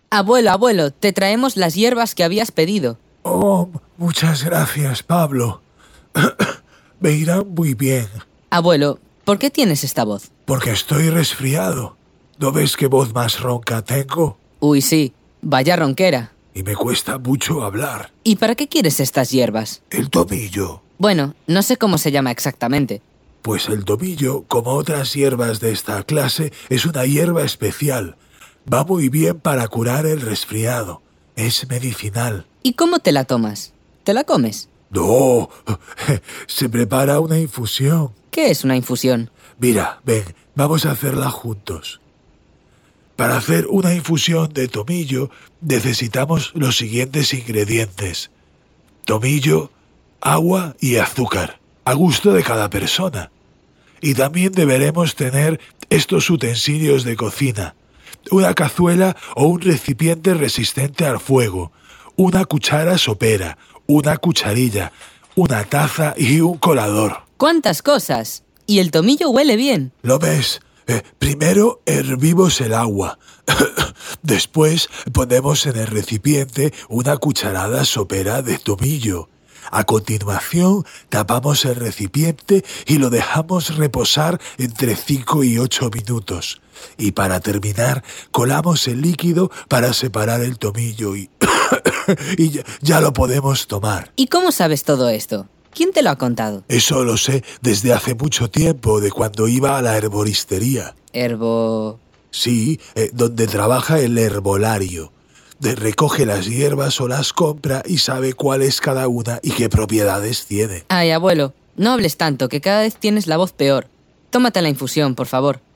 Abuelo, abuelo, te traemos las hierbas que habías pedido. Oh, muchas gracias, Pablo. Me irán muy bien. Abuelo, ¿por qué tienes esta voz? Porque estoy resfriado. ¿No ves qué voz más ronca tengo? Uy, sí, vaya ronquera. Y me cuesta mucho hablar. ¿Y para qué quieres estas hierbas? El tomillo. Bueno, no sé cómo se llama exactamente. Pues el tomillo, como otras hierbas de esta clase, es una hierba especial. Va muy bien para curar el resfriado. Es medicinal. ¿Y cómo te la tomas? ¿Te la comes? No, se prepara una infusión. ¿Qué es una infusión? Mira, ven, vamos a hacerla juntos. Para hacer una infusión de tomillo necesitamos los siguientes ingredientes: tomillo, agua y azúcar, a gusto de cada persona. Y también deberemos tener estos utensilios de cocina: una cazuela o un recipiente resistente al fuego, una cuchara sopera, una cucharilla, una taza y un colador. ¡Cuántas cosas! Y el tomillo huele bien. ¿Lo ves? Primero hervimos el agua. Después ponemos en el recipiente una cucharada sopera de tomillo. A continuación tapamos el recipiente y lo dejamos reposar entre 5 y 8 minutos. Y para terminar, colamos el líquido para separar el tomillo y ya lo podemos tomar. ¿Y cómo sabes todo esto? ¿Quién te lo ha contado? Eso lo sé desde hace mucho tiempo, de cuando iba a la herboristería. Sí, donde trabaja el herbolario. Recoge las hierbas o las compra y sabe cuál es cada una y qué propiedades tiene. Ay, abuelo, no hables tanto, que cada vez tienes la voz peor. Tómate la infusión, por favor.